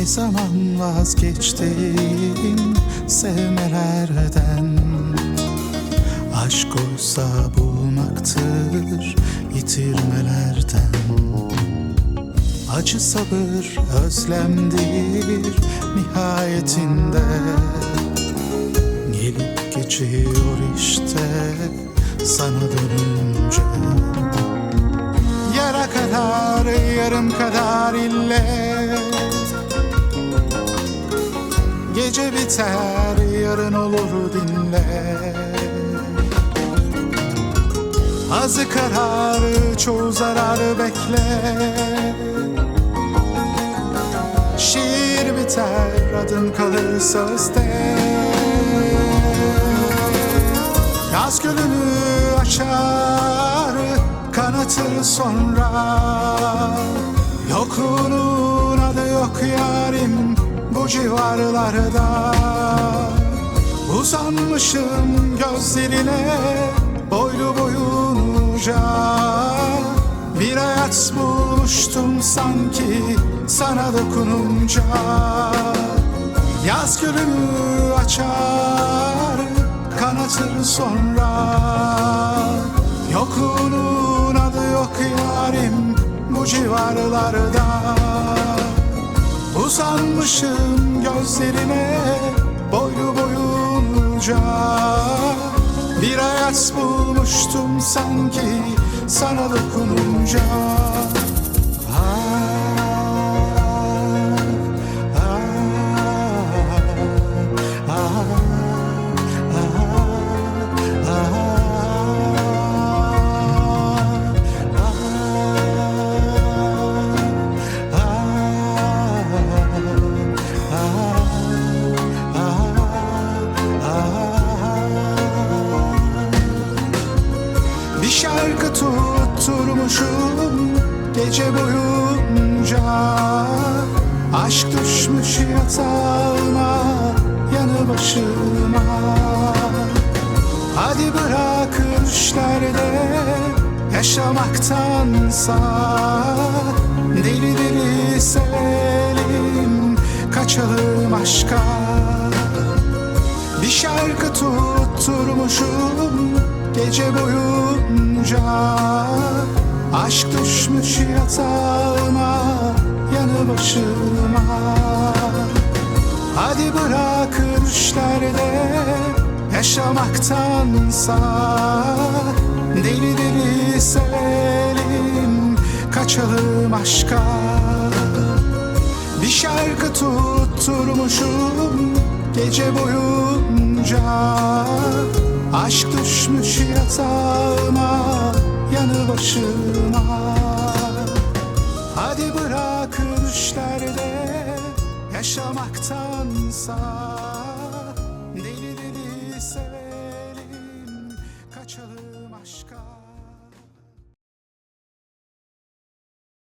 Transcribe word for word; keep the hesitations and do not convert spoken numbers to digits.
Ne zaman vazgeçtim sevmelerden? Aşk olsa bulmaktır yitirmelerden. Acı sabır özlemdir nihayetinde. Gelip geçiyor işte sana dönünce. Yara kadar yarım kadar ille. Gece biter yarın olur dinle. Azı kararı çoğu zararı bekle. Şiir biter adım kalır sözde. Yaz gülünü açar kanatır sonra. Yokluğunun adı yok yarim bu civarlarda. Uzanmışım gözlerine boylu boyunca. Bir hayat bulmuştum sanki sana dokununca. Yaz gülümü açar kanatır sonra. Yokluğunun adı yok yarim bu civarlarda. Uzanmışım gözlerine boylu boyunca. Bir hayat bulmuştum sanki sana dokununca. Bir şarkı tutturmuşum gece boyunca. Aşk düşmüş yatağıma yanı başıma. Hadi bırak düşlerde yaşamaktansa. Deli deli sevelim kaçalım aşka. Bir şarkı tutturmuşum gece boyunca. Aşk düşmüş yatağıma yanı başıma. Hadi bırak düşlerde yaşamaktansa. Deli deli sevelim kaçalım aşka. Bir şarkı tutturmuşum gece boyunca. Aşk düşmüş yatağıma yanı başıma. Hadi bırak düşlerde yaşamaktansa.